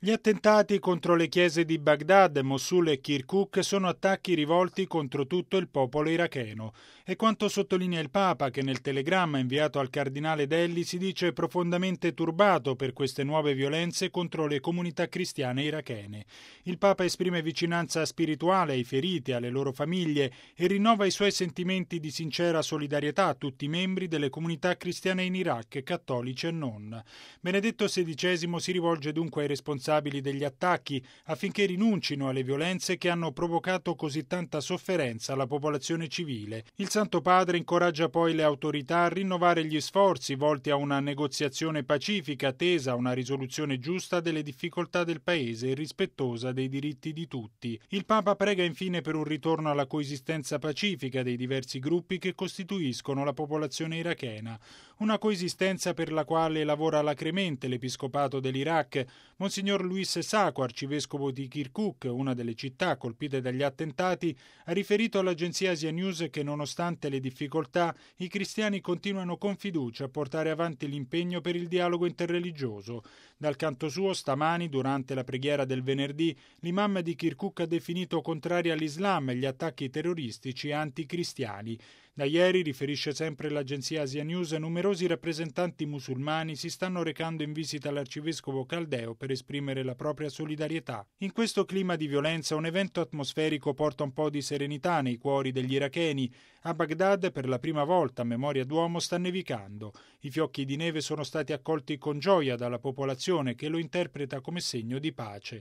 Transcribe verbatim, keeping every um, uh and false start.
Gli attentati contro le chiese di Baghdad, Mosul e Kirkuk sono attacchi rivolti contro tutto il popolo iracheno. È quanto sottolinea il Papa, che nel telegramma inviato al cardinale Delli si dice profondamente turbato per queste nuove violenze contro le comunità cristiane irachene. Il Papa esprime vicinanza spirituale ai feriti e alle loro famiglie e rinnova i suoi sentimenti di sincera solidarietà a tutti i membri delle comunità cristiane in Iraq, cattolici e non. Benedetto sedicesimo si rivolge dunque ai responsabili degli attacchi affinché rinuncino alle violenze che hanno provocato così tanta sofferenza alla popolazione civile. Il Santo Padre incoraggia poi le autorità a rinnovare gli sforzi volti a una negoziazione pacifica tesa a una risoluzione giusta delle difficoltà del Paese e rispettosa dei diritti di tutti. Il Papa prega infine per un ritorno alla coesistenza pacifica dei diversi gruppi che costituiscono la popolazione irachena, una coesistenza per la quale lavora alacremente l'Episcopato dell'Iraq. Monsignor Luis Sacco, arcivescovo di Kirkuk, una delle città colpite dagli attentati, ha riferito all'agenzia Asia News che nonostante le difficoltà i cristiani continuano con fiducia a portare avanti l'impegno per il dialogo interreligioso. Dal canto suo, stamani, durante la preghiera del venerdì, l'imam di Kirkuk ha definito contrari all'Islam e gli attacchi terroristici anticristiani. Da ieri, riferisce sempre l'agenzia Asia News, numerosi rappresentanti musulmani si stanno recando in visita all'arcivescovo caldeo per esprimere la propria solidarietà. In questo clima di violenza un evento atmosferico porta un po' di serenità nei cuori degli iracheni. A Baghdad per la prima volta a memoria d'uomo sta nevicando. I fiocchi di neve sono stati accolti con gioia dalla popolazione che lo interpreta come segno di pace.